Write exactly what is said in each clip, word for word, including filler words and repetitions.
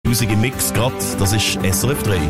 Musik im Mix gerade, das ist S R F drei.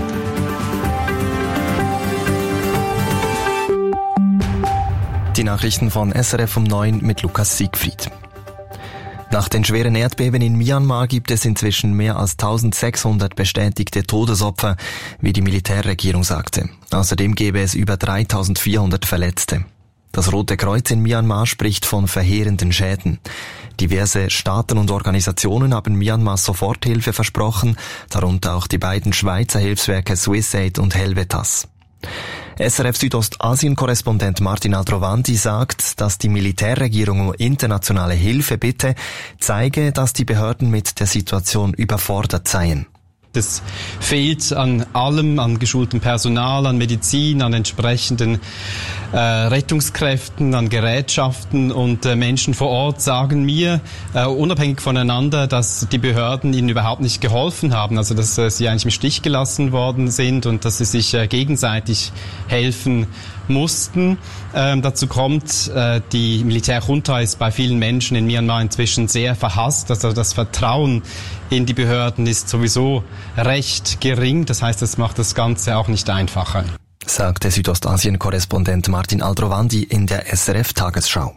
Die Nachrichten von S R F um neun mit Lukas Siegfried. Nach den schweren Erdbeben in Myanmar gibt es inzwischen mehr als eintausendsechshundert bestätigte Todesopfer, wie die Militärregierung sagte. Außerdem gäbe es über dreitausendvierhundert Verletzte. Das Rote Kreuz in Myanmar spricht von verheerenden Schäden. Diverse Staaten und Organisationen haben Myanmar Soforthilfe versprochen, darunter auch die beiden Schweizer Hilfswerke Swissaid und Helvetas. S R F Südostasien-Korrespondent Martin Aldrovandi sagt, dass die Militärregierung um internationale Hilfe bitte, zeige, dass die Behörden mit der Situation überfordert seien. Es fehlt an allem, an geschultem Personal, an Medizin, an entsprechenden äh, Rettungskräften, an Gerätschaften und äh, Menschen vor Ort sagen mir, äh, unabhängig voneinander, dass die Behörden ihnen überhaupt nicht geholfen haben, also dass äh, sie eigentlich im Stich gelassen worden sind und dass sie sich äh, gegenseitig helfen mussten. Ähm, dazu kommt, äh, die Militärjunta ist bei vielen Menschen in Myanmar inzwischen sehr verhasst. Also das Vertrauen in die Behörden ist sowieso recht gering. Das heißt, das macht das Ganze auch nicht einfacher. Sagte Südostasien-Korrespondent Martin Aldrovandi in der S R F-Tagesschau.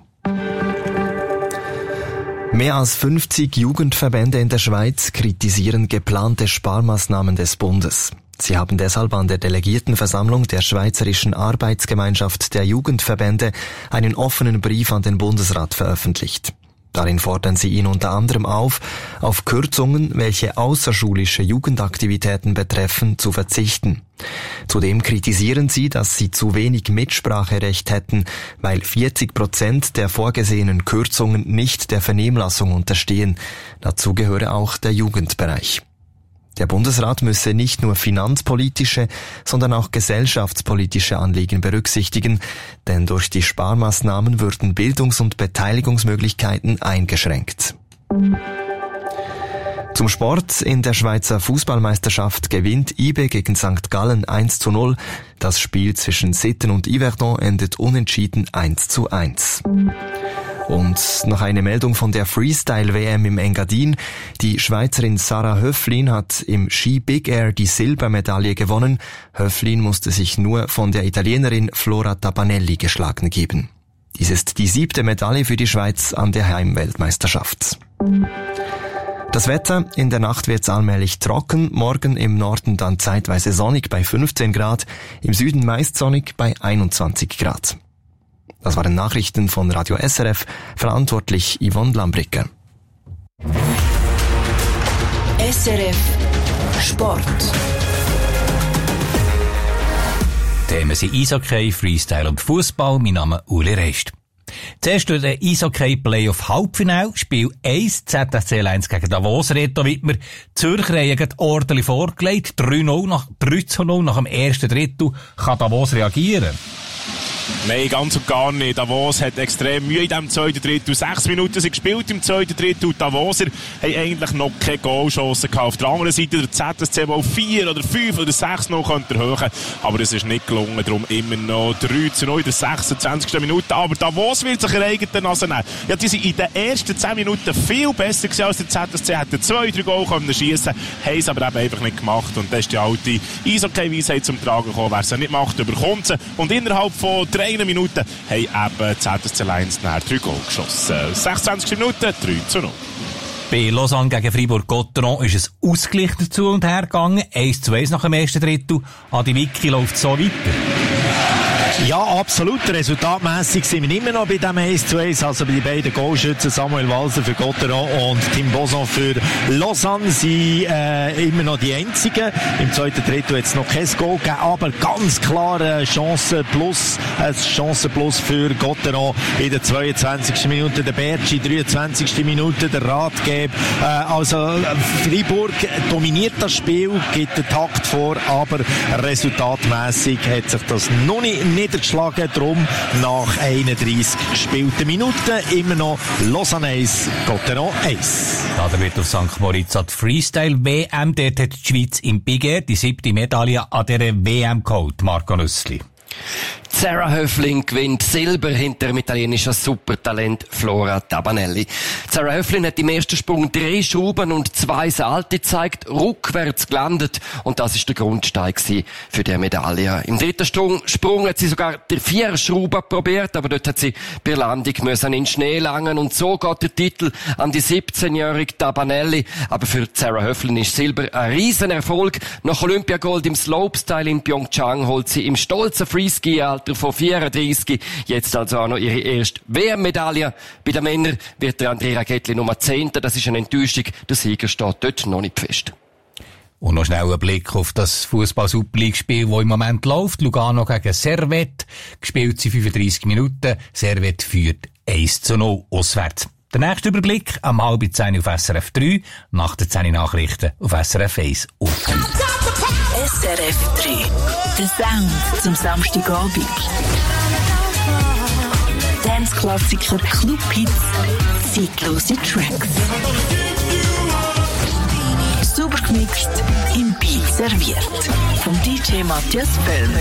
Mehr als fünfzig Jugendverbände in der Schweiz kritisieren geplante Sparmaßnahmen des Bundes. Sie haben deshalb an der Delegiertenversammlung der Schweizerischen Arbeitsgemeinschaft der Jugendverbände einen offenen Brief an den Bundesrat veröffentlicht. Darin fordern sie ihn unter anderem auf, auf Kürzungen, welche außerschulische Jugendaktivitäten betreffen, zu verzichten. Zudem kritisieren sie, dass sie zu wenig Mitspracherecht hätten, weil vierzig Prozent der vorgesehenen Kürzungen nicht der Vernehmlassung unterstehen. Dazu gehöre auch der Jugendbereich. Der Bundesrat müsse nicht nur finanzpolitische, sondern auch gesellschaftspolitische Anliegen berücksichtigen, denn durch die Sparmaßnahmen würden Bildungs- und Beteiligungsmöglichkeiten eingeschränkt. Zum Sport: In der Schweizer Fußballmeisterschaft gewinnt I B gegen Sankt Gallen eins zu null. Das Spiel zwischen Sitten und Yverdon endet unentschieden eins zu eins. Und noch eine Meldung von der Freestyle-W M im Engadin. Die Schweizerin Sarah Höflin hat im Ski Big Air die Silbermedaille gewonnen. Höflin musste sich nur von der Italienerin Flora Tabanelli geschlagen geben. Dies ist die siebte Medaille für die Schweiz an der Heimweltmeisterschaft. Das Wetter: In der Nacht wird's allmählich trocken, morgen im Norden dann zeitweise sonnig bei fünfzehn Grad, im Süden meist sonnig bei einundzwanzig Grad. Das waren Nachrichten von Radio S R F, verantwortlich Yvonne Lambricker. S R F Sport. Themen sind Eishockey, Freestyle und Fußball. Mein Name ist Uli Rest. Zuerst durch den Eishockey-Playoff-Halbfinale, Spiel eins, Z S C eins gegen Davos, Reto Wittmer. Zürcher haben gerade ordentlich vorgelegt, drei zu null nach dem ersten Drittel. Kann Davos reagieren? Nein, ganz und gar nicht. Davos hat extrem Mühe in diesem zweiten Drittel. Sechs Minuten sind gespielt im zweiten Drittel. Davoser haben eigentlich noch keine Goalchancen gehabt. Auf der anderen Seite der Z S C, der vier oder fünf oder sechs noch könnte erhöhen. Aber es ist nicht gelungen. Darum immer noch drei zu null in der sechsundzwanzigsten Minute. Aber Davos will sich ihre eigenen Nase nehmen. Ja, die sind in den ersten zehn Minuten viel besser gewesen als der Z S C. Hätten zwei, drei Goal können schiessen, haben es aber eben einfach nicht gemacht. Und das ist die alte Eishockey-Weisheit zum Tragen gekommen. Wer es nicht macht, überkommt sie. Und innerhalb von drei Minuten haben eben Z S C Lions nachher drei Goal geschossen. sechsundzwanzigste Minute, drei zu null. Bei Lausanne gegen Fribourg-Gotteron ist es ausgeglichen dazu und her gegangen. eins zu eins nach dem ersten Drittel. Adi Wicki läuft so weiter. Ja, absolut. Resultatmässig sind wir immer noch bei dem eins zu eins. Also bei den beiden Goalschützen, Samuel Walser für Gotteron und Tim Boson für Lausanne, sind äh, immer noch die einzigen. Im zweiten Drittel hat es noch kein Goal gegeben, aber ganz klar eine Chance plus, eine Chance plus für Gotteron in der zweiundzwanzigsten Minute. Der Bertschi, dreiundzwanzigste Minute, der Ratgeber. Äh, also Fribourg dominiert das Spiel, gibt den Takt vor, aber resultatmässig hat sich das noch nicht niedergeschlagen. Darum nach einunddreissig gespielten Minuten immer noch Lausanne eins, Gotteron eins. Ja, da wird auf Sankt Moritz an die Freestyle-W M. Dort hat die Schweiz im Big Air die siebte Medaille an dieser W M geholt. Marco Nüssli. Sarah Höflin gewinnt Silber hinter dem italienischen Supertalent Flora Tabanelli. Sarah Höflin hat im ersten Sprung drei Schrauben und zwei Salti gezeigt, rückwärts gelandet und das ist der Grundstein für die Medaille. Im dritten Sprung, Sprung hat sie sogar vier Schrauben probiert, aber dort hat sie bei Landung müssen in den Schnee langen und so geht der Titel an die siebzehnjährige Tabanelli. Aber für Sarah Höflin ist Silber ein Riesenerfolg. Nach Olympiagold im Slopestyle in Pyeongchang holt sie im stolzen Freeski-Alter von vierunddreissig jetzt also auch noch ihre erste W M-Medaille. Bei den Männern wird der Andrea Ghetli Nummer zehn. Das ist eine Enttäuschung. Der Sieger steht dort noch nicht fest. Und noch schnell ein Blick auf das Fußball-Super-League-Spiel, das im Moment läuft. Lugano gegen Servette. Gespielt sind fünfunddreissig Minuten. Servette führt eins zu null auswärts. Der nächste Überblick am halb zehn auf S R F drei, nach den zehn Nachrichten auf S R F eins und drei. S R F drei. Der Sound zum Samstagabend. Dance-Klassiker, Club-Hits, zeitlose Tracks. Super gemixt, im Beat serviert. Vom D J Matthias Bellmer.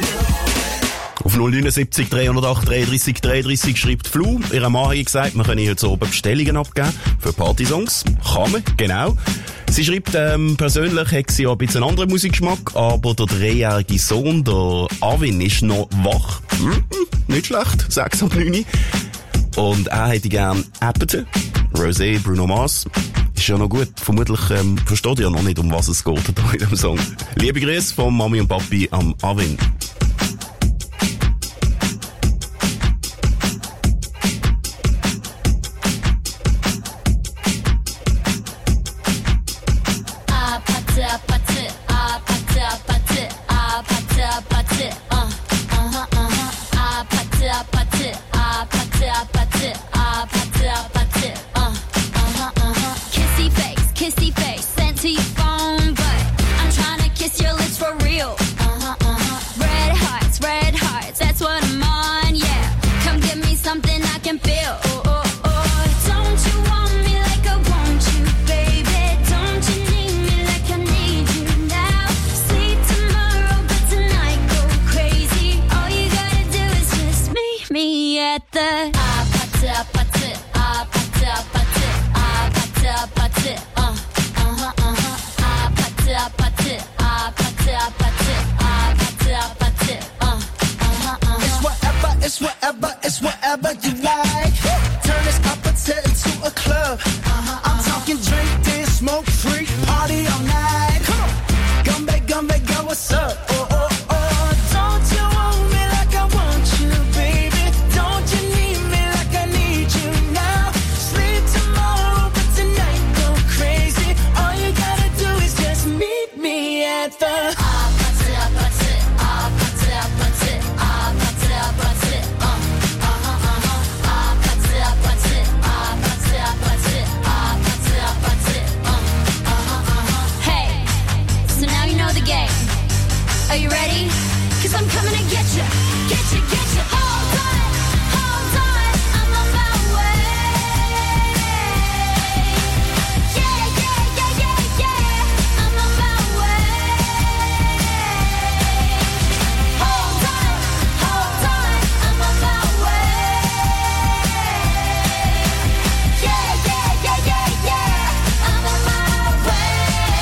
Auf null neun sieben drei null acht dreiunddreissig dreiunddreissig schreibt Flu. Ihre Mann hat gesagt, man könne heute oben Bestellungen abgeben für Partysongs. Kann man, genau. Sie schreibt, ähm, persönlich hat sie ja ein bisschen einen anderen Musikgeschmack, aber der dreijährige Sohn, der Arvin, ist noch wach. Hm, nicht schlecht, sechs ab neun. Und er hätte gern Appleton, Rosé, Bruno Mars. Ist ja noch gut. Vermutlich ähm, versteht ihr ja noch nicht, um was es geht hier in dem Song. Liebe Grüße von Mami und Papi am Arvin.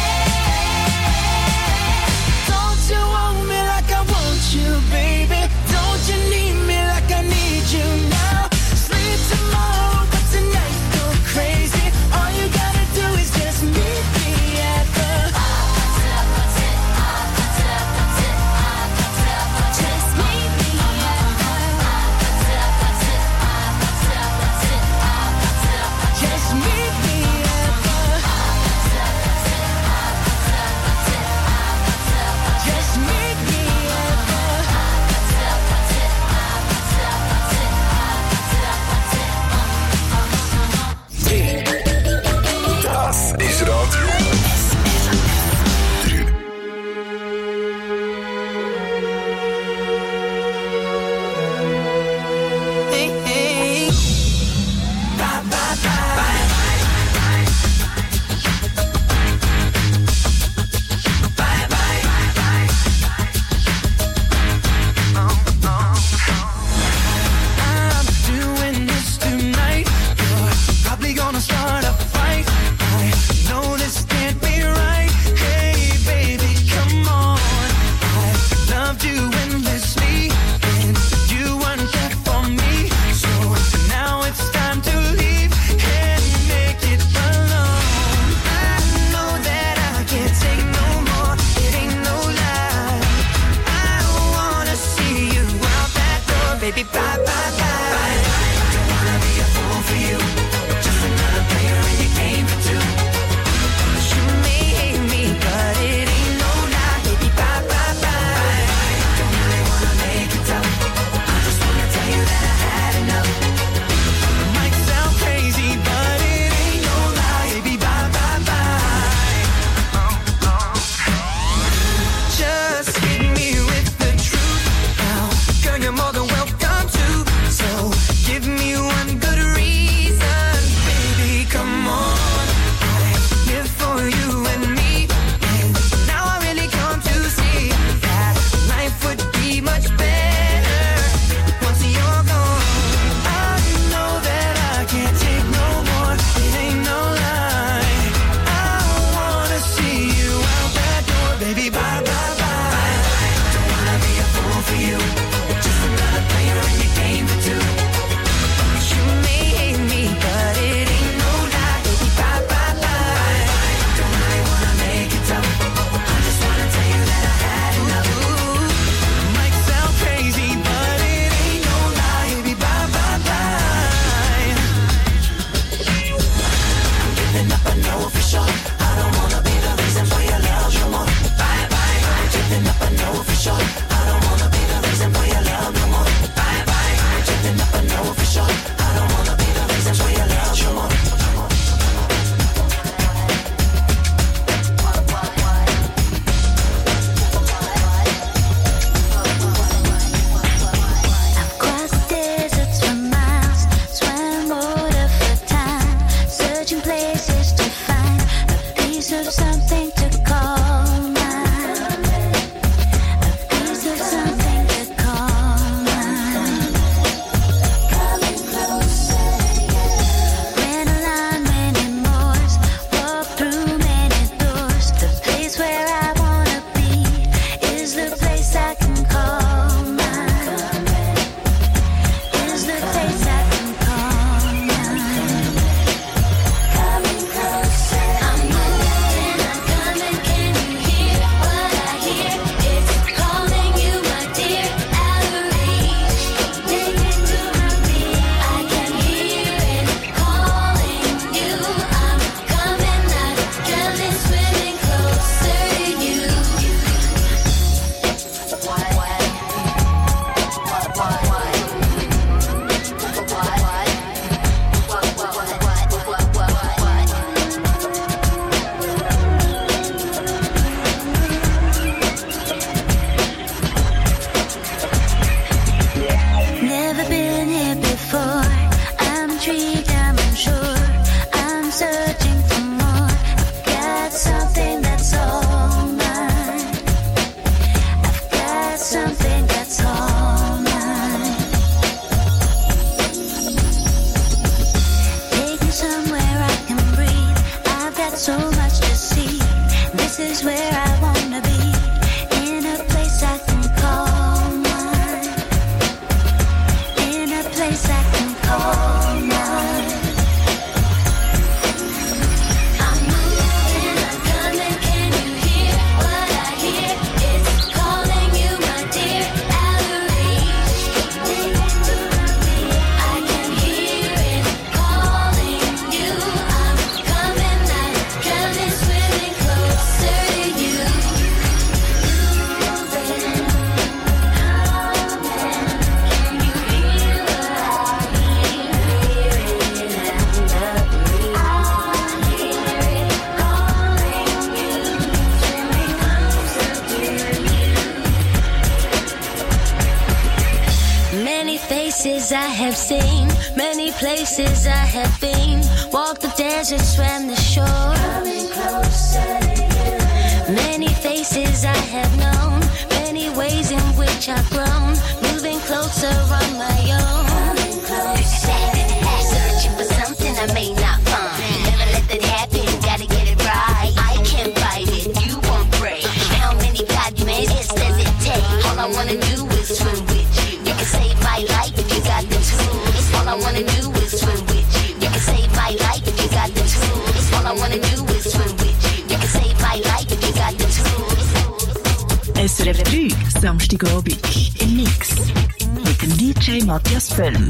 Baby, something to call mine. A piece of something to call mine. Coming closer to you. Ran a line many moors, walked through many doors. The place where I wanna be is the place I can call mine. Is the place I can call mine. Coming closer. I'm moving, I'm coming. Can you hear what I hear? It's calling you, my dear. Out of reach, taking to my feet. I can hear it calling you. I'm coming, not coming, swimming closer to you. What? What? What? What? What? Never been here before. I'm intrigued, I'm unsure. I'm searching for more. I've got something that's all mine. I've got something that's all mine. Take me somewhere I can breathe. I've got so much to see. This is where I wanna be. In a place I can call mine. In a place I can call mine. I'm moving, I'm coming. Can you hear what I hear? It's calling you, my dear. Out of reach, taking to my feet. I can hear it calling you. I'm coming, not coming, swimming closer to you. Moving, can you hear what I hear? Hear it out of reach. I hear it calling you, swimming closer to you. Many faces I have seen, many places I have been. Walked the desert, swam the shore. Coming closer to you. Many faces I have known, many ways in which I've grown. Moving closer on my own. Coming closer. Searching for something I may not find. Never let that happen, gotta get it right. I can't fight it, you won't break. How many God minutes does it take? All I wanna do is swim with you. You can save my life if you got the tools. All I wanna do is swim with you. You can save my life if you got the tools. All I wanna do is swim with you. You can save my life if you got the tools. S R F drei, Samstagabend im Mix mit dem D J Matthias Böhm.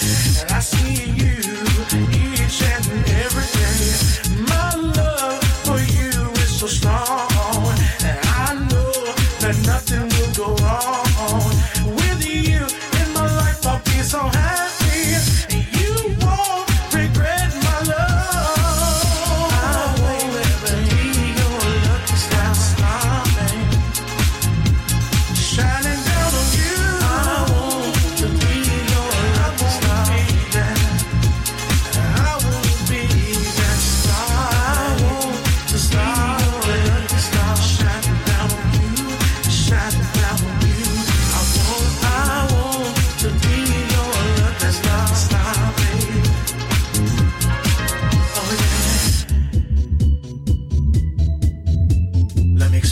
Each and every day, my love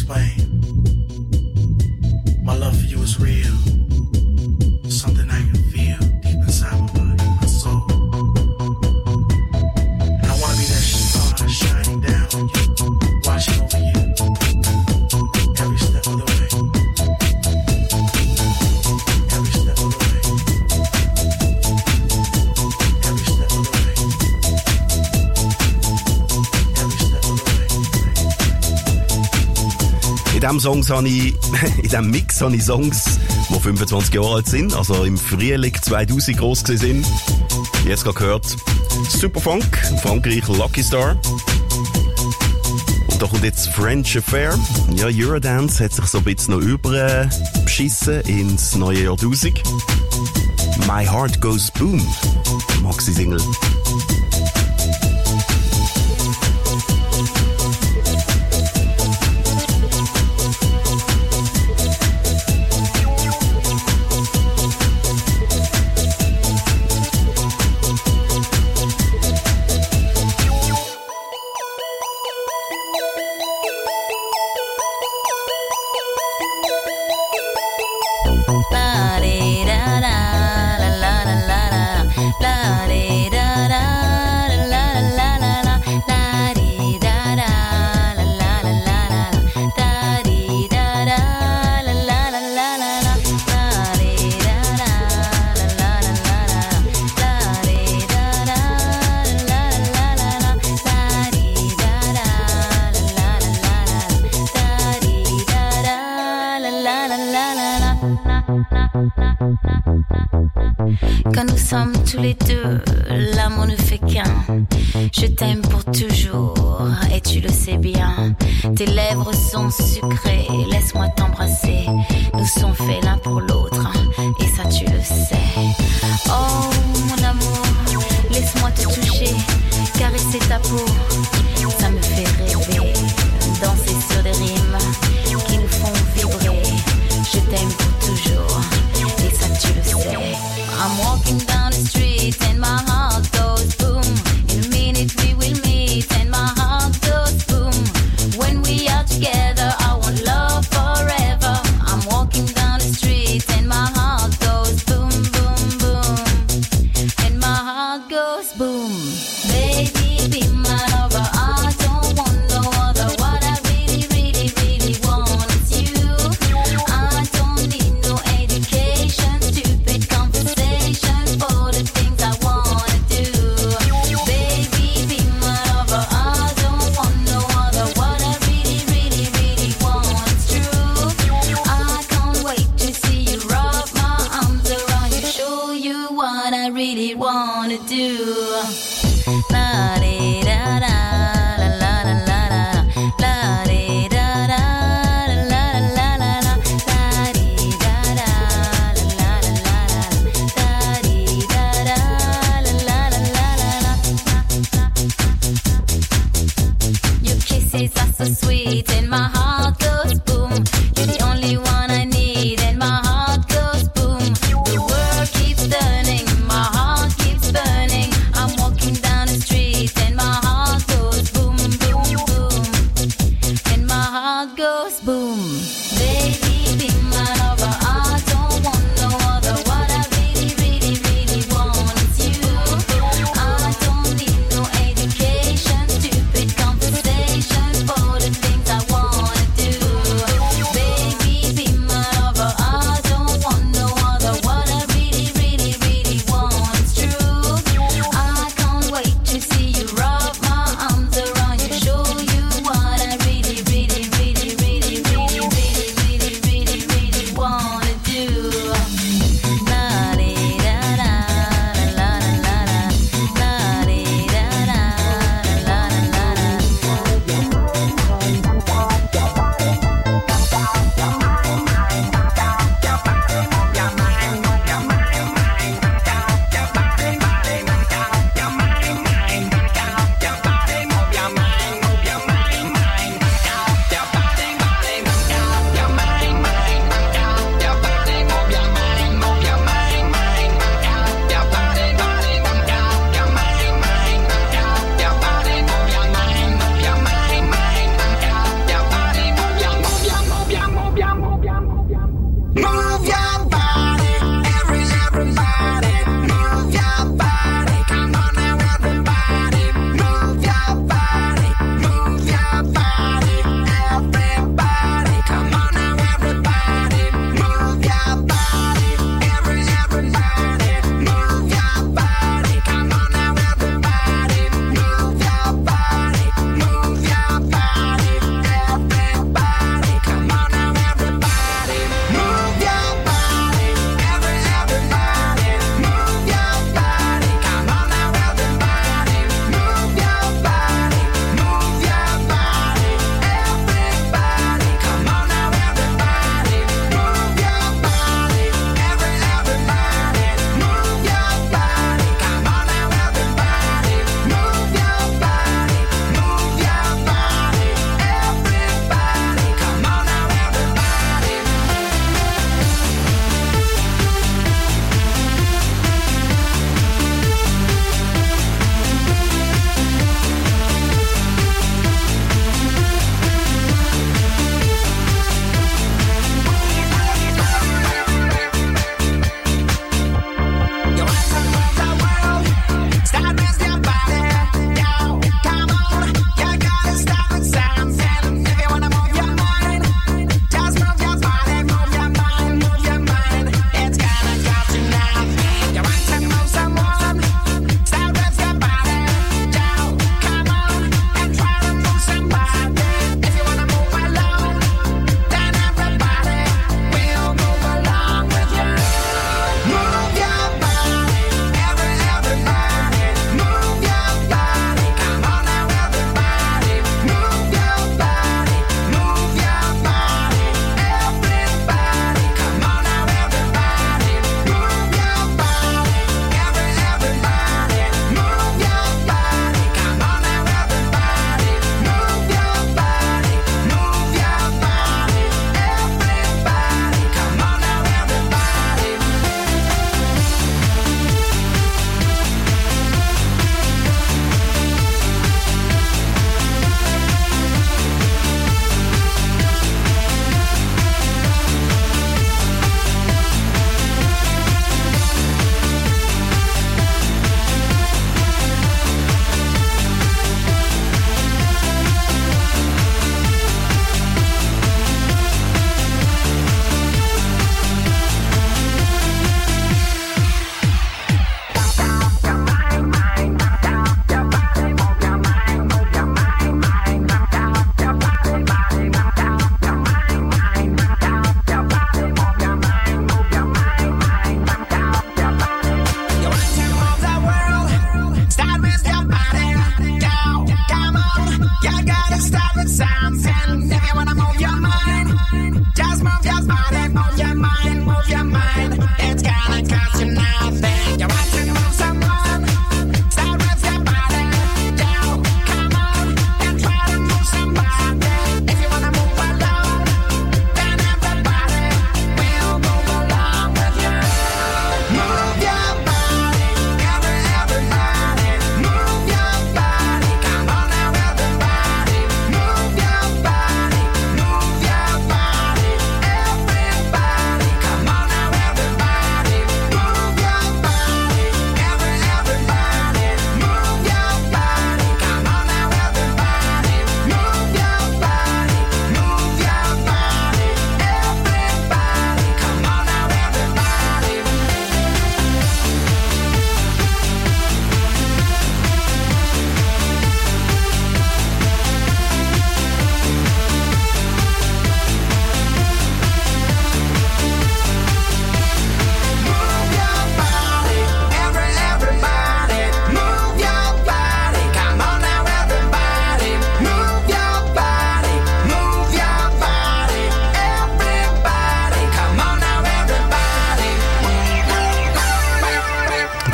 explain. My love for you is real. Something I can feel deep inside my body, my soul. And I wanna be that star shining down on you, watching over you every step of the way. Every step of the way. Every step of the way. Every step of the way. In diesem Songs habe ich, in diesem Mix habe ich Songs, die fünfundzwanzig Jahre alt sind, also im Frühling zweitausend gross gewesen sind. Jetzt gerade gehört Superfunk, Frankreich Lucky Star. Und da kommt jetzt French Affair. Ja, Eurodance hat sich so ein bisschen noch überbeschissen ins neue Jahrtausend. My Heart Goes Boom, Maxi-Single. Quand nous sommes tous les deux, l'amour ne fait qu'un. Je t'aime pour toujours, et tu le sais bien. Tes lèvres sont sucrées, laisse-moi t'embrasser. Nous sommes faits l'un pour l'autre, et ça tu le sais. Oh mon amour, laisse-moi te toucher, caresser ta peau. Ça me fait rêver, danser sur des rimes qui nous font vibrer. Je t'aime pour toujours, et ça tu le sais. I'm walking down the street and my heart goes boom. In a minute we will meet and my heart goes boom. When we are together I want love forever. I'm walking down the street and my heart goes boom, boom, boom. And my heart goes boom. Baby, be my lover, I don't want no other. What I really, really, really want is you. I don't need no education, stupid conversation for the things I wanna do. Baby, be my lover, I don't want no other. What I really, really, really want is true. I can't wait to see you, wrap my arms around you, show you what I really wanna do. La di da da, la la la la la, la di da da, la la la la la, la di da da, la la la la la, la di da da, la la la la la. Your kisses are so sweet and my heart goes boom. You're the only one I need and my heart goes boom. The world keeps turning, my heart keeps burning. I'm walking down the street and my heart goes boom, boom, boom. And my heart goes boom. Baby, be my lover, I don't want no other. What I really, really, really want is you. I don't need no education, stupid conversations for the things I wanna do. Baby, be my lover, I don't want no other. What I really, really, really want is true. I can't wait to see you, wrap my arms around you, show you what I really, really, really, really, really, really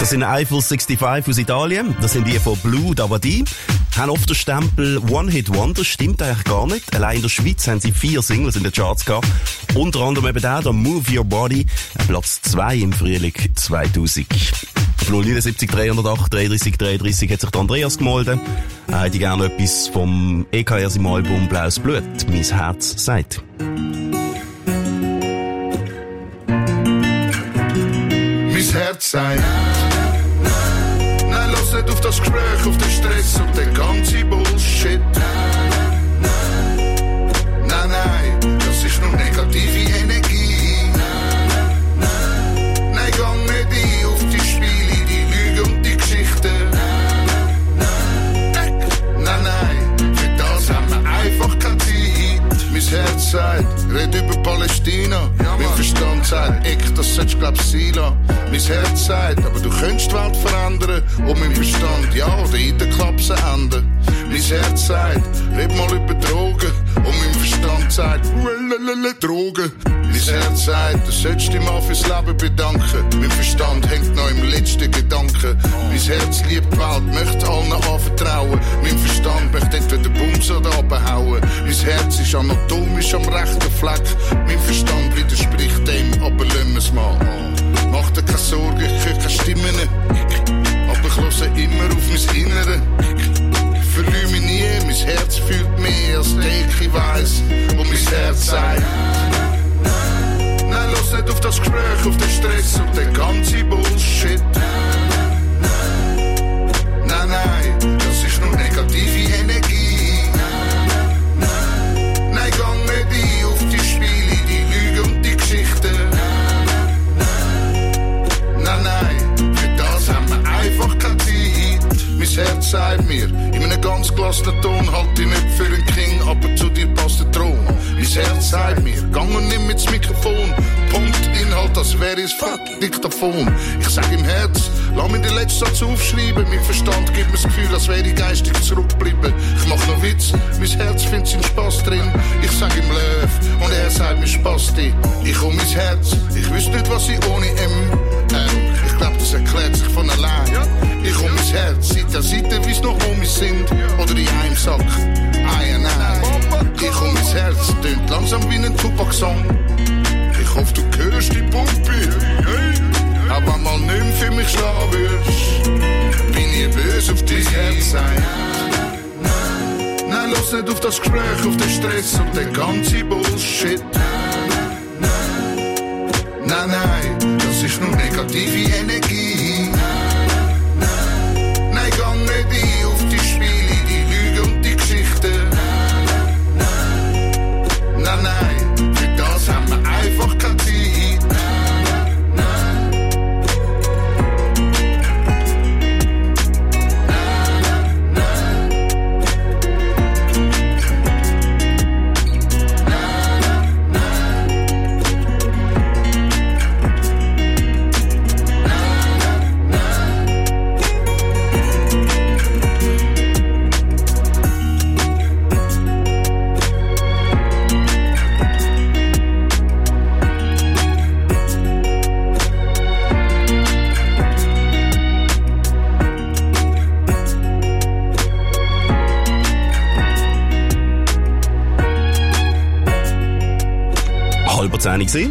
Das sind Eiffel fünfundsechzig aus Italien. Das sind die von Blue Dabadi. Haben oft den Stempel One-Hit-Wonder. Stimmt eigentlich gar nicht. Allein in der Schweiz haben sie vier Singles in den Charts gehabt. Unter anderem eben der, der Move Your Body. Platz zwei im Frühling zweitausend. Auf null neun sieben drei null acht dreiunddreißig dreiunddreißig hat sich der Andreas gemeldet. Er hätte gerne etwas vom E K R im Album Blaues Blut. Mein Herz sagt. Mein Herz sagt, nein, lass nicht auf das Gespräch, auf den Stress und den ganzen Bullshit. Nein, nein, das ist nur negative Energie. Nein, gang nicht ein auf die Spiele, die Lüge und die Geschichten. Nein, nein, für das haben wir einfach keine Zeit. Mein Herz sagt, red über Palästina. Mein Verstand sagt, ich, das sollst du glaub sein lassen. Mein Herz sagt, aber du könntest die Welt verändern. Und mein Verstand, ja, oder in den Klapsen enden. Mein Herz sagt, red mal über Drogen. Und mein Verstand sagt, Drogen. Mein Herz sagt, du sollst dich mal fürs Leben bedanken. Mein Verstand hängt noch im letzten Gedanken. Mein Herz liebt die Welt, möchte allen anvertrauen. Mein Verstand möchte entweder Bums oder abhauen. Mein Herz ist anatomisch am rechten Fleck. Mein Verstand widerspricht dem, aber lassen wir's mal. Mach dir keine Sorgen, ich höre keine Stimmen. Aber ich höre immer auf mein Innere. Ich verliere mich nie, mein Herz fühlt mehr als ich weiss. Und mein Herz sagt, nein, lass nicht auf das Gespräch, auf den Stress und den ganzen Bullshit. Nein, nein, das ist nur negative Energie. Nein, gang nicht ein auf die Spiele, die Lüge und die Geschichten. Nein, nein, für das haben wir einfach keine Zeit. Mein Herz sagt mir, in einem ganz gelassenen Ton, halt dich nicht für einen King, aber zu dir passt der Thron. Mein Herz sagt mir, gang und nimm mit das Mikrofon. Punkt, Inhalt, das wäre es fuck Diktaphon. Ich sag im Herz, lass mir den letzten Satz aufschreiben. Mein Verstand gibt mir das Gefühl, als wäre ich geistig zurückgeblieben. Ich mach noch Witz, mein Herz findet seinen Spass drin. Ich sag ihm Löw und er sagt mir Spasti. Ich um mein Herz, ich wüsste nicht, was ich ohne M. Ähm, ich glaub, das erklärt sich von allein. Ich um mein Herz, Seite an Seite, wie's noch Homies sind. Oder in einem Sack, ein an ein. Ich um mein Herz, tönt langsam wie ein Tupac-Song. Ich hoffe, du hörst die Pumpe. Hey. Aber mal nicht mehr für mich schlagen würdest, bin ich böse auf dein Herz sein. Nein, lass nicht auf das Gespräch, auf den Stress und den ganzen Bullshit. Nein, nein, das ist nur negative Energie. Nein, gang nicht ein auf die Spiele, die Lüge und die Geschichten. Nein, nein, für das haben wir einfach keine Zeit. zehn gewesen.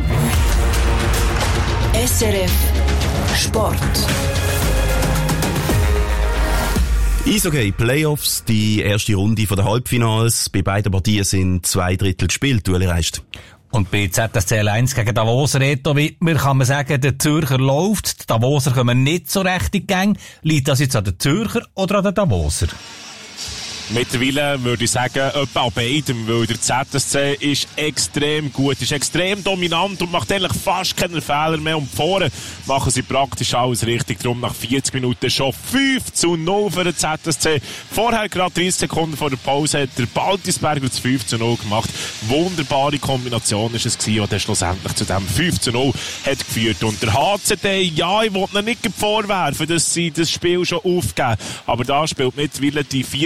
S R F Sport. Eishockey Playoffs, die erste Runde der Halbfinals. Bei beiden Partien sind zwei Drittel gespielt, Ueli Reist. Und bei Z S C L eins gegen Davoser Reto Wittmer kann man sagen, der Zürcher läuft, die Davoser kommen nicht so recht in die Gänge. Liegt das jetzt an den Zürcher oder an den Davoser? Mittlerweile würde ich sagen, etwa an beidem, weil der Z S C ist extrem gut, ist extrem dominant und macht eigentlich fast keine Fehler mehr. Und vorne machen sie praktisch alles richtig. Darum nach vierzig Minuten schon fünf zu null für den Z S C. Vorher gerade dreißig Sekunden vor der Pause hat der Baltisberger das fünf zu null gemacht. Wunderbare Kombination ist es gewesen, die dann schlussendlich zu dem fünf zu null hat geführt. Und der H C D, ja, ich will ihnen nicht vorwerfen, dass sie das Spiel schon aufgeben. Aber da spielt mittlerweile die vierte Linie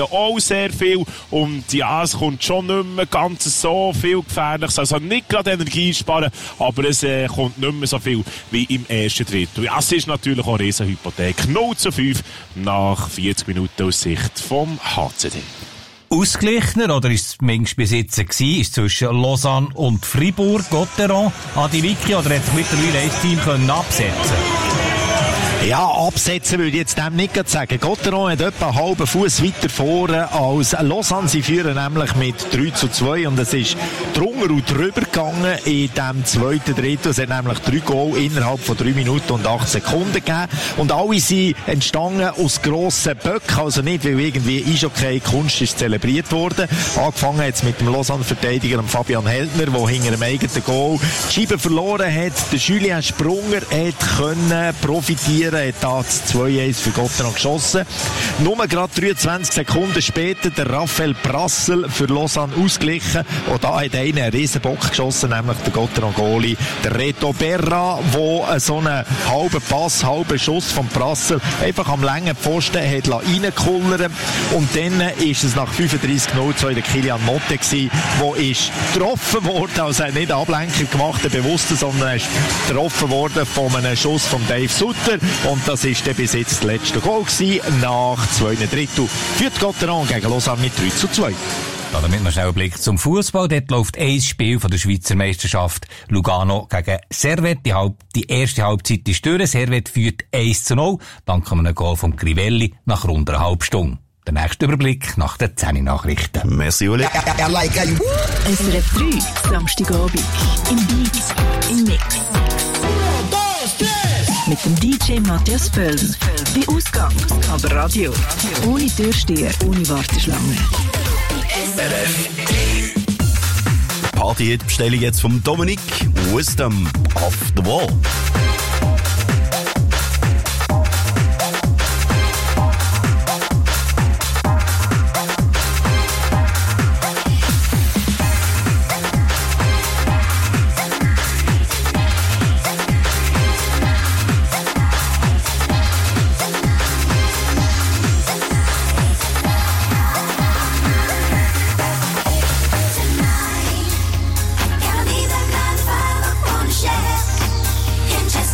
Italien auch sehr viel. Und ja, es kommt schon nicht mehr ganz so viel Gefährliches. Also nicht gerade Energie sparen, aber es äh, kommt nicht mehr so viel wie im ersten Drittel. Ja, es ist natürlich auch eine Riesenhypothek. null zu fünf nach vierzig Minuten aus Sicht vom H C D. Ausgeglichener, oder ist es zumindest bis jetzt gewesen, ist zwischen Lausanne und Fribourg, Gotteron, Adi Vicky, oder hat sich mittlerweile ein Team können absetzen? Ja, absetzen würde ich jetzt dem nicht sagen. Gotteron hat etwa einen halben Fuß weiter vorne als Lausanne. Sie führen nämlich mit drei zu zwei und es ist drunter und drüber gegangen in dem zweiten Drittel. Es hat nämlich drei Goal innerhalb von drei Minuten und acht Sekunden gegeben. Und alle sind entstanden aus grossen Böcken, also nicht, weil irgendwie Eishockey-Kunst ist zelebriert worden. Angefangen jetzt mit dem Lausanne-Verteidiger Fabian Heldner, der hinter dem eigenen Goal die Scheibe verloren hat. Der Julien Sprunger hat können profitieren. Er hat da das zwei eins für Gotteron geschossen. Nur gerade dreiundzwanzig Sekunden später der Raphael Prassel für Lausanne ausgeglichen. Und da hat einer einen riesen Bock geschossen, nämlich der Gotteron-Goalie, der Reto Berra, der so einen halben Pass, halben Schuss von Prassel einfach am langen Pfosten hat reinkullern. Und dann ist es nach fünfunddreissig null zwei der Kilian Motte gewesen, der ist getroffen worden, also nicht Ablenker gemacht, der bewusste, sondern er ist getroffen worden von einem Schuss von Dave Sutter. Und das ist dann bis jetzt das letzte Goal gewesen. Nach zwei Drittel führt Gotteron gegen Lausanne mit drei zu zwei. Damit noch schnell einen Blick zum Fußball. Dort läuft ein Spiel von der Schweizer Meisterschaft. Lugano gegen Servette. Die, Halb- die erste Halbzeit ist durch. Servette führt eins zu null. Dann kommt ein Goal von Crivelli nach rund einer halben Stunde. Der nächste Überblick nach den zehn Nachrichten. Merci, Uli. S R F drei, Samstagabend. Im Beat, im Mix. Mit dem D J Matthias Völs. Bei Ausgang, aber Radio. Ohne Türsteher, ohne Warteschlange. Party-Bestellung jetzt vom Dominik. Wisdom of the Wall. Just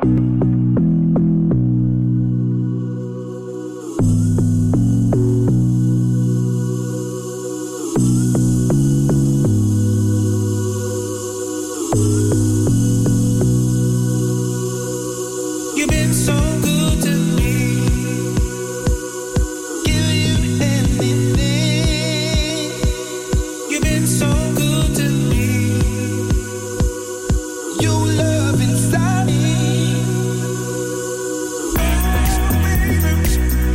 You've been so good to me, giving you anything. You've been so good to me, your love inside me. Oh, baby,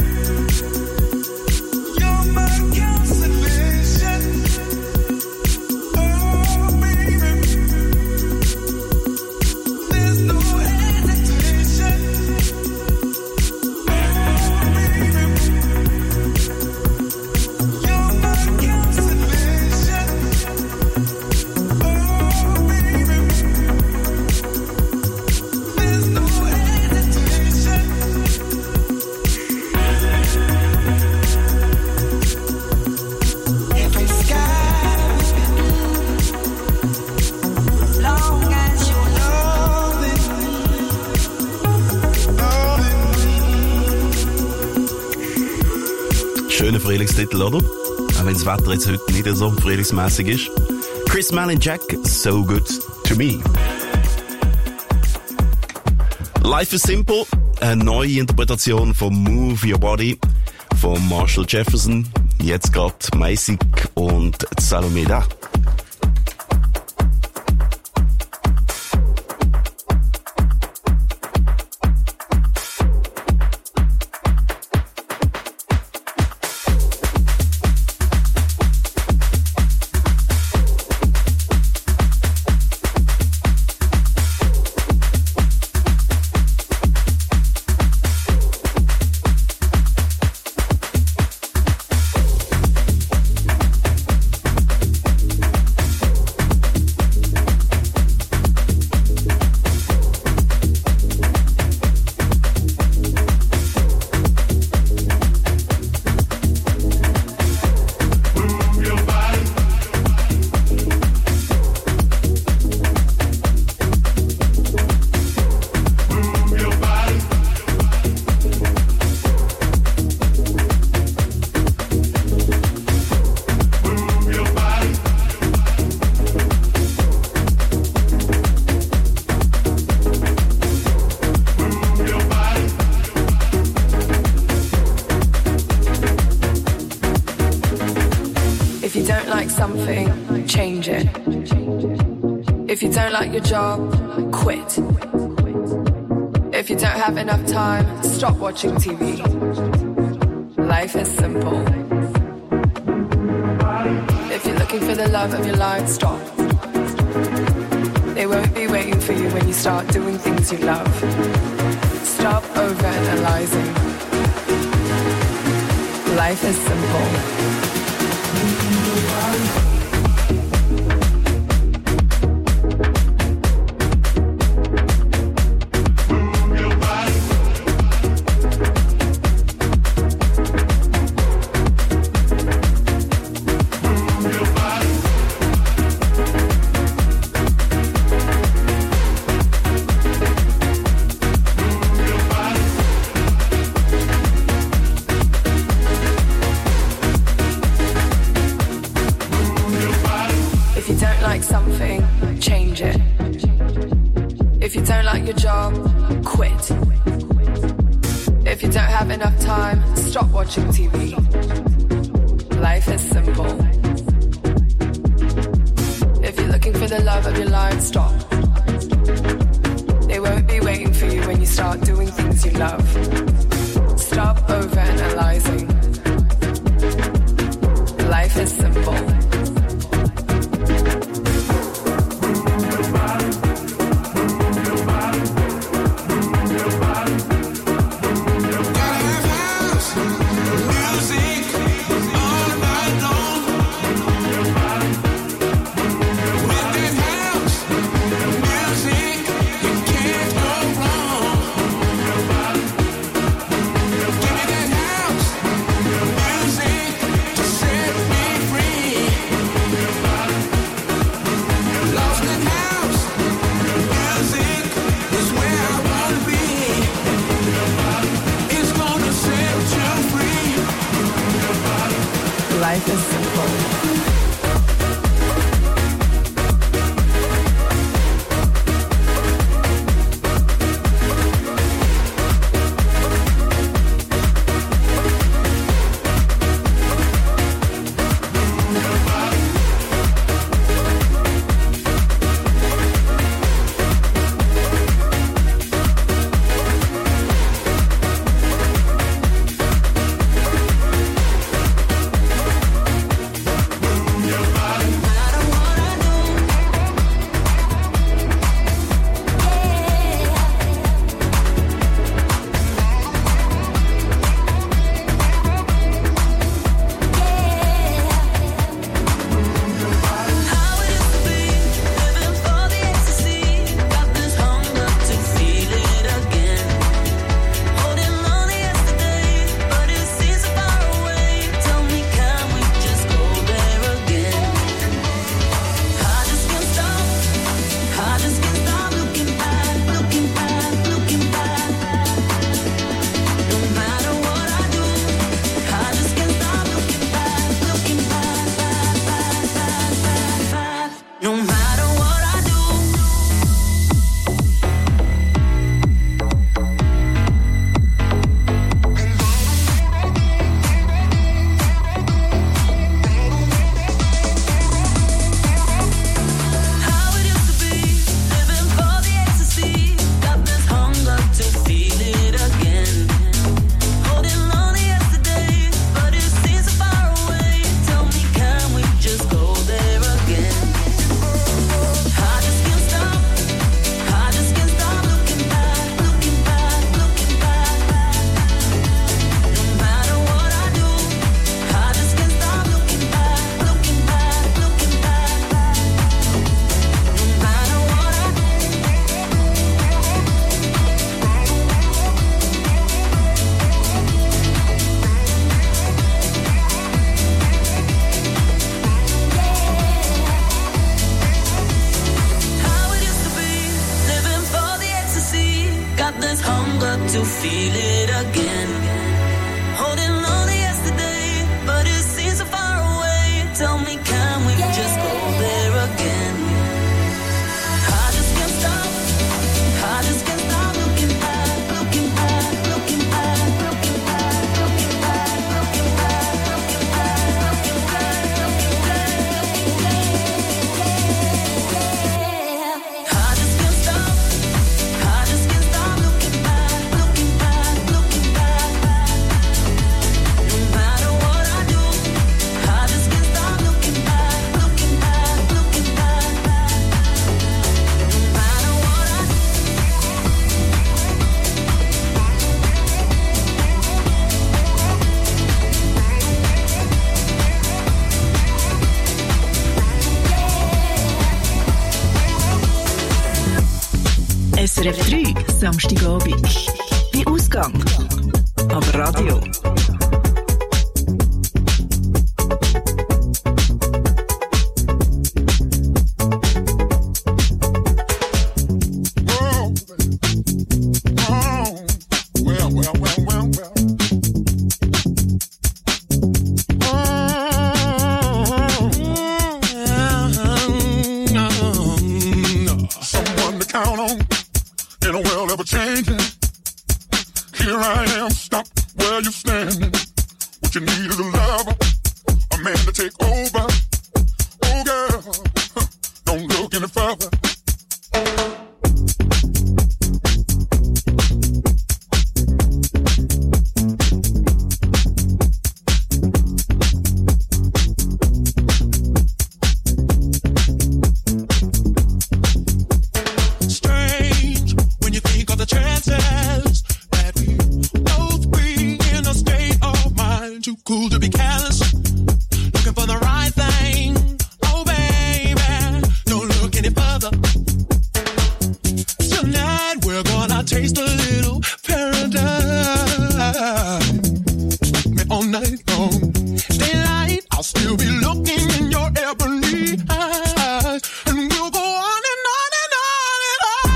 you're my consolation. Oh, baby, there's no hesitation. Schöner Frühlingstitel, oder? Auch wenn das Wetter jetzt heute nicht so frühlingsmässig ist. Chris Malin Jack, So Good to Me. Life is Simple, eine neue Interpretation von Move Your Body von Marshall Jefferson. Jetzt gerade Maisik und Salome da. something, change it. If you don't like your job, quit. If you don't have enough time, stop watching T V. Life is simple. If you're looking for the love of your life, stop. They won't be waiting for you when you start doing things you love. Stop overanalyzing. Life is simple. Watching T V. Life is simple. If you're looking for the love of your life, stop. They won't be waiting for you when you start doing things you love. Stop overanalyzing. Life is simple. to feel it again. Holding on to yesterday, but it seems so far away. Tell me, can we just go there again? I just can't stop. I just can't stop looking back, looking back, looking back, looking back, looking back, looking back, looking back, looking back, looking back, I just can't stop. I just can't stop looking back, looking back, looking back. No matter what I do, I just can't stop looking back, looking back, looking back. No matter what I do. S R F drei, Samstagabend. Bei Ausgang. Aber Radio. Well, well, well, well, well. Someone to count on in a world ever changing. Here I am, stop where you're standing. What you need is a lover, a man to take over. Oh girl, don't look any further. Strange when you think of the chances that we both be in a state of mind too cool to be callous, looking for the right thing. Oh baby, don't look any further. Tonight we're gonna taste a little paradise. Me all night long. Daylight, I'll still be looking in your ebony eyes, and we'll go on and on and on and on.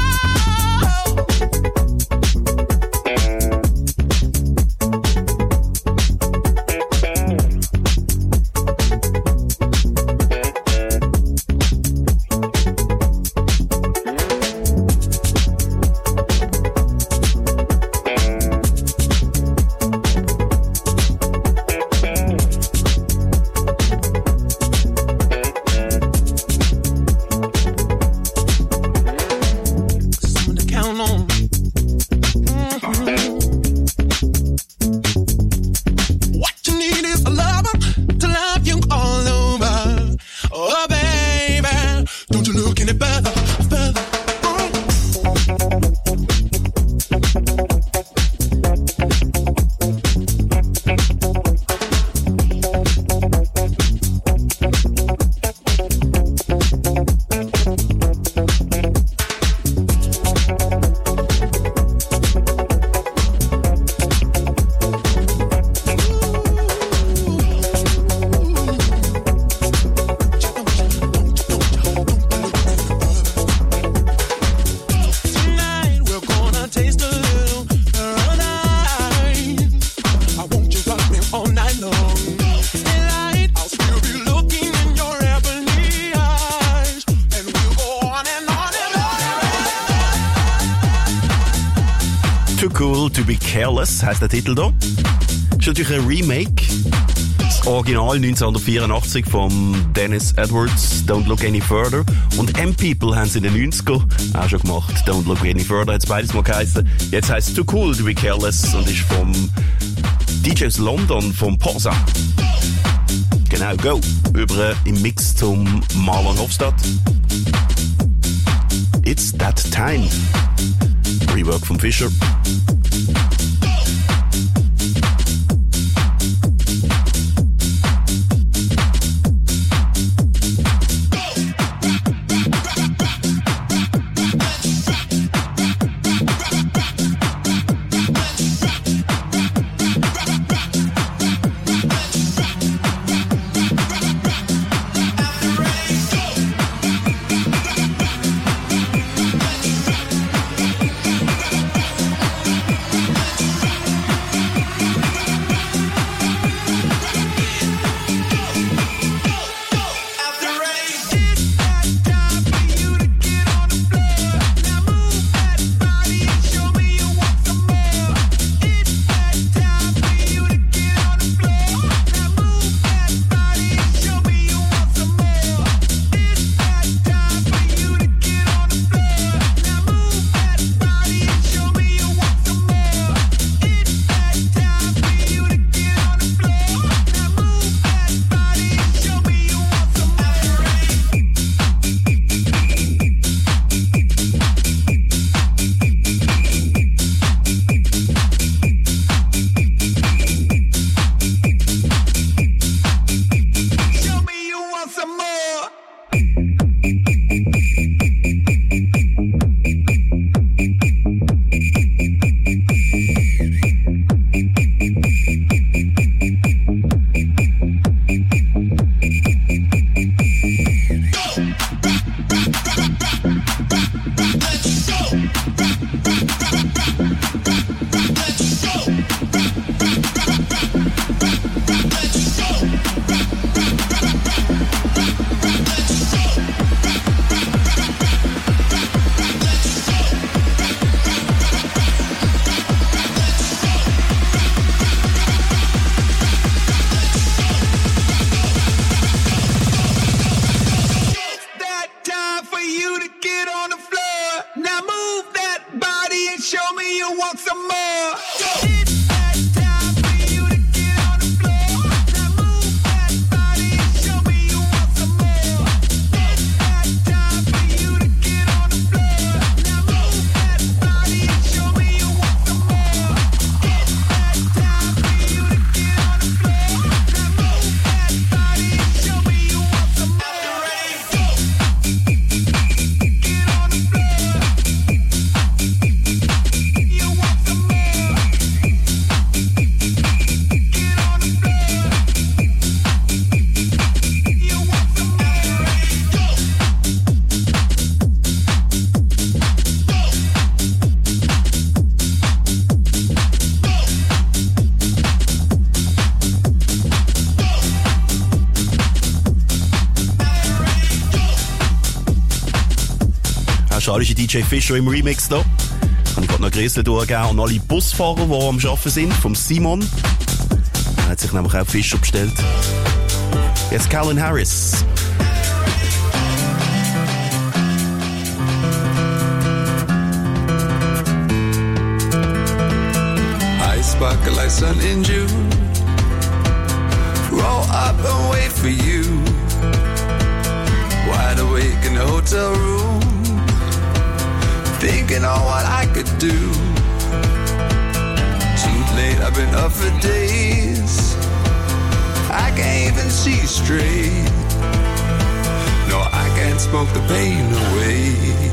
Someone to count on. Mhm. What you need is a lover to love you all over. Oh baby, don't you look any further, further. Tonight we're gonna taste a little paradise. I want you to rock me all night long. Daylight, I'll still be looking in your ebony eyes, and we'll go on and on and on. Too Cool to be Careless heisst der Titel hier. Ist natürlich ein Remake. Das Original neunzehnhundertvierundachtzig von Dennis Edwards, Don't Look Any Further. Und M-People haben es in den neunzigern auch schon gemacht. Don't Look Any Further hat es beides mal geheißen. Jetzt heisst es Too Cool to be Careless und ist vom D J aus London, vom Posa. Genau, go. Über im Mix zum Marlon Hofstadt. It's That Time. Rework von Fischer. show me you want some more. Schade ist D J Fisher im Remix da. Und ich wollte noch Grüße durchgeben an alle Busfahrer, die am Arbeiten sind, vom Simon. Er hat sich nämlich auch Fischer bestellt. Jetzt Calvin Harris. I sparkle like sun in June. Roll up and wait for you. Wide awake in the hotel room. Thinking on what I could do. Too late, I've been up for days. I can't even see straight. No, I can't smoke the pain away.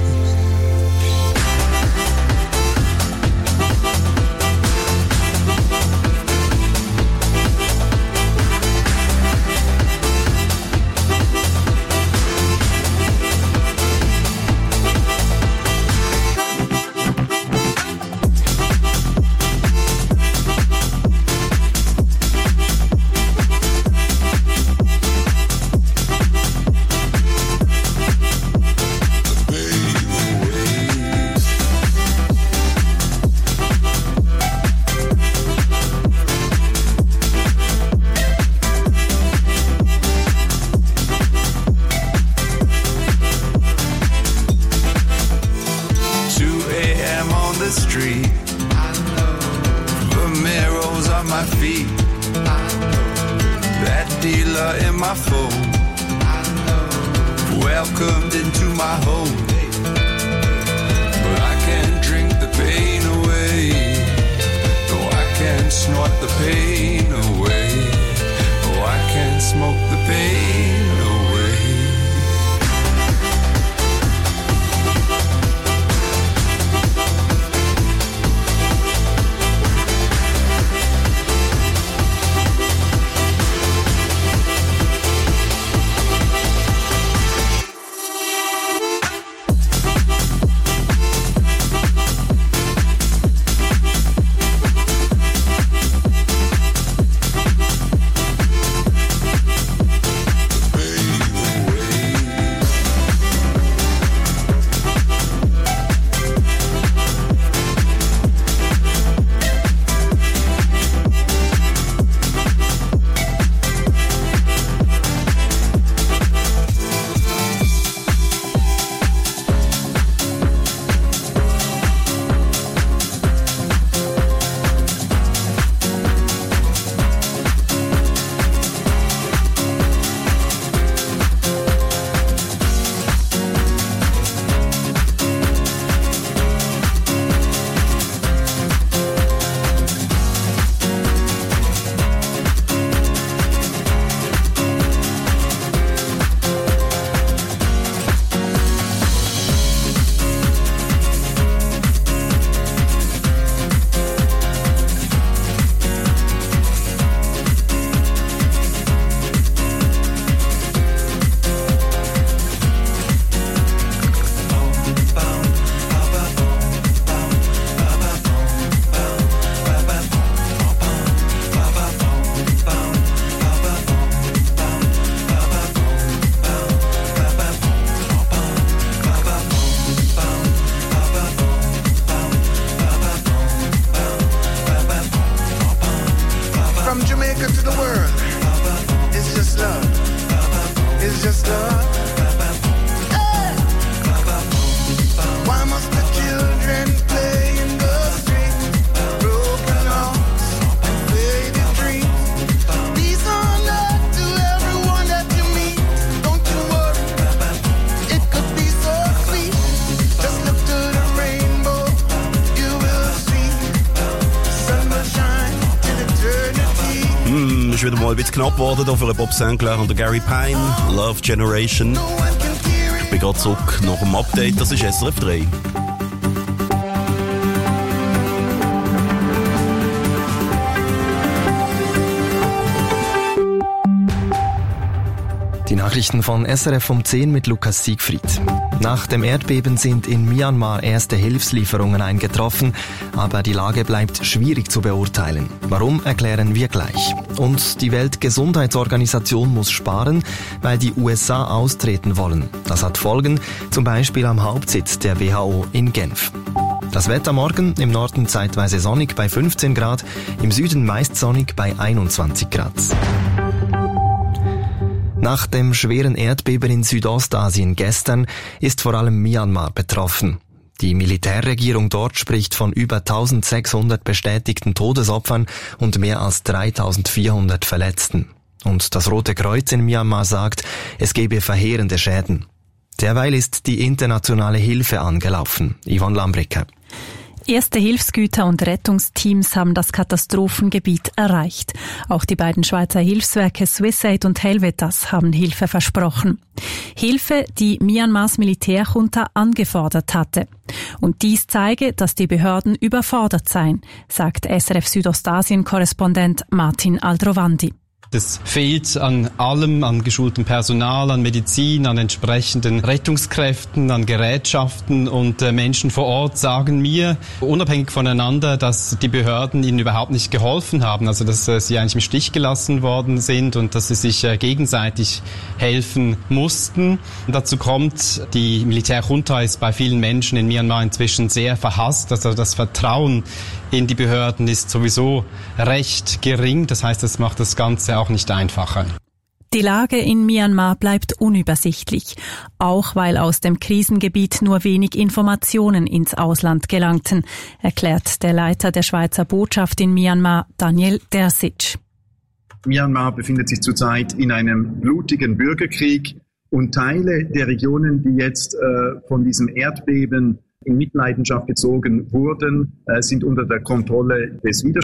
ist wieder mal ein bisschen knapp geworden hier für Bob Sinclair und Gary Pine. Love Generation. Ich bin gerade zurück nach dem Update, das ist S R F drei. Die Nachrichten von S R F um zehn mit Lukas Siegfried. Nach dem Erdbeben sind in Myanmar erste Hilfslieferungen eingetroffen, aber die Lage bleibt schwierig zu beurteilen. Warum, erklären wir gleich. Und die Weltgesundheitsorganisation muss sparen, weil die U S A austreten wollen. Das hat Folgen, zum Beispiel am Hauptsitz der W H O in Genf. Das Wetter morgen im Norden zeitweise sonnig bei fünfzehn Grad, im Süden meist sonnig bei einundzwanzig Grad. Nach dem schweren Erdbeben in Südostasien gestern ist vor allem Myanmar betroffen. Die Militärregierung dort spricht von über eintausendsechshundert bestätigten Todesopfern und mehr als dreitausendvierhundert Verletzten. Und das Rote Kreuz in Myanmar sagt, es gebe verheerende Schäden. Derweil ist die internationale Hilfe angelaufen. Yvonne Lambricke. Erste Hilfsgüter und Rettungsteams haben das Katastrophengebiet erreicht. Auch die beiden Schweizer Hilfswerke Swissaid und Helvetas haben Hilfe versprochen. Hilfe, die Myanmars Militärjunta angefordert hatte. Und dies zeige, dass die Behörden überfordert seien, sagt S R F Südostasien-Korrespondent Martin Aldrovandi. Es fehlt an allem, an geschultem Personal, an Medizin, an entsprechenden Rettungskräften, an Gerätschaften und äh, Menschen vor Ort sagen mir, unabhängig voneinander, dass die Behörden ihnen überhaupt nicht geholfen haben, also dass äh, sie eigentlich im Stich gelassen worden sind und dass sie sich äh, gegenseitig helfen mussten. Und dazu kommt, die Militärjunta ist bei vielen Menschen in Myanmar inzwischen sehr verhasst, also das Vertrauen in die Behörden ist sowieso recht gering, das heißt, das macht das Ganze auch nicht einfacher. Die Lage in Myanmar bleibt unübersichtlich, auch weil aus dem Krisengebiet nur wenig Informationen ins Ausland gelangten, erklärt der Leiter der Schweizer Botschaft in Myanmar, Daniel Dersic. Myanmar befindet sich zurzeit in einem blutigen Bürgerkrieg und Teile der Regionen, die jetzt äh, von diesem Erdbeben in Mitleidenschaft gezogen wurden, äh, sind unter der Kontrolle des Widerstands.